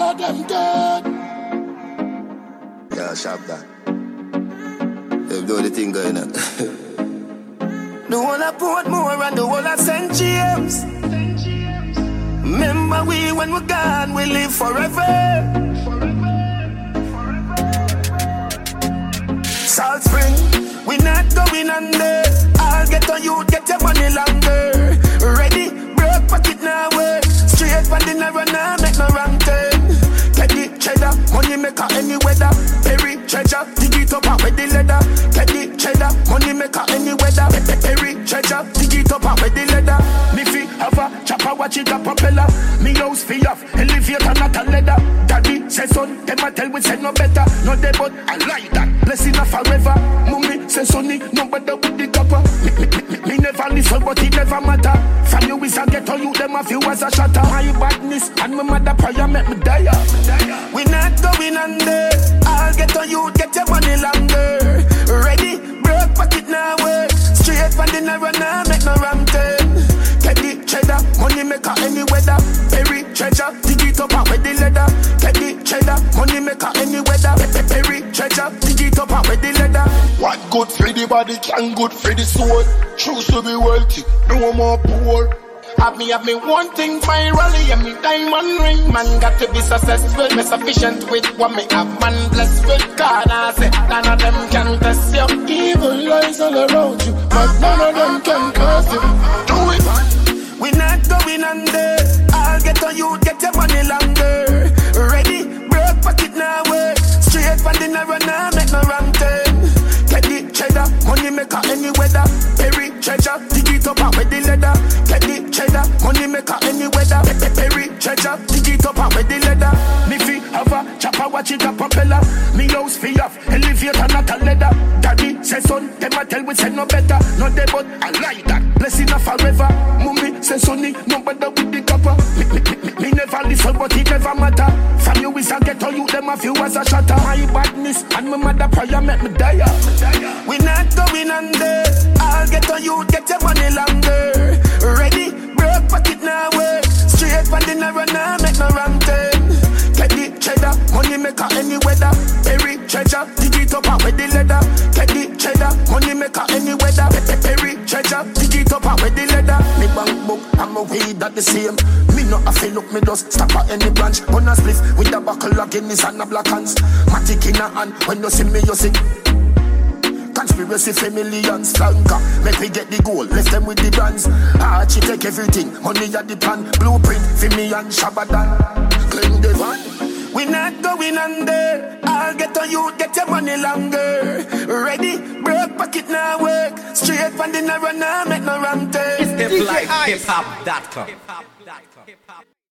of them dead. Yeah, sharp that. They do the thing going on. The whole of Portmore and the whole of St. James. Remember we when we're gone, we live forever. Salt Spring, we not going under. I'll get on you, get your money longer. Ready, broke pocket now work. Straight for the narrow now, make no wrong turn. Get the cheddar, money maker any weather. Perry treasure, dig it up with the leather. Get the cheddar, money maker any weather. Perry treasure, dig it up with the leather. Me fi have a chopper, watch it a propeller. Me house fi off, elevator not a leather. Daddy say son, them a tell we say no better. No they but I like that, blessing a forever. Mummy say sonny, no better with the copper. Me never listen but it never matter. From you is a ghetto you, them a few as a shatter. My badness and my mother prayer make me die. We not going under. I'll get on you, get your money longer. Ready, broke pocket now work. Straight from the narrow now, make no wrong turn. Get the cheddar, money maker any weather. Perry treasure, dig it up with the leather. Get the cheddar, money maker any weather. Perry treasure, dig it up with the leather. What good for the body can good for the soul. Choose to be wealthy, no more poor. Have me one thing virally and me diamond ring. Man got to be successful, me sufficient with what me have. Man blessed with God, I say none of them can test you. Evil lies all around you, but none of them can curse you. Do it. We not going under. I'll get on you, get your money longer. Ready, broke pocket now work. Straight from the narrow now, make no wrong turn. Get the cheddar, money maker any weather. Perry treasure, dig it up with the leather. Get the cheddar, money maker any weather. Perry treasure, dig it up with the leather. Me fi have a chopper, watch it a propeller. Me house fi off, elevator not a leather. Daddy say son, them a tell we say no better. No they but I like that, blessing a forever. Mummy say sonny, no better with the copper. Me never listen but it never matter. From you is a ghetto you, them a few as a shatter. My badness and my mother prayer make me die. We not going under. I'll get on you, get your money longer. Ready, broke pocket now work. Straight for the narrow now, make no wrong turn. Get the cheddar, money maker any weather. Perry treasure, dig it up with the leather. Get the cheddar, money maker any weather. Perry treasure, dig it up with the leather. Me bank book, I'm a weed that the same. Me not a feel look, me just stop at any branch. On a spliff with a buckle of Guinness and a black hands. Matic in a hand, when you see me you sing. Conspiracy for millions, flanker. Make we get the goal, left them with the brands. Archie take everything, money at the plan. Blueprint for me and Shabadan. Clean the van. We not going under. I'll get on you, get your money longer. Ready, broke pocket now work. Straight from the narrow now, make no wrong turn. It's the like hiphop.com.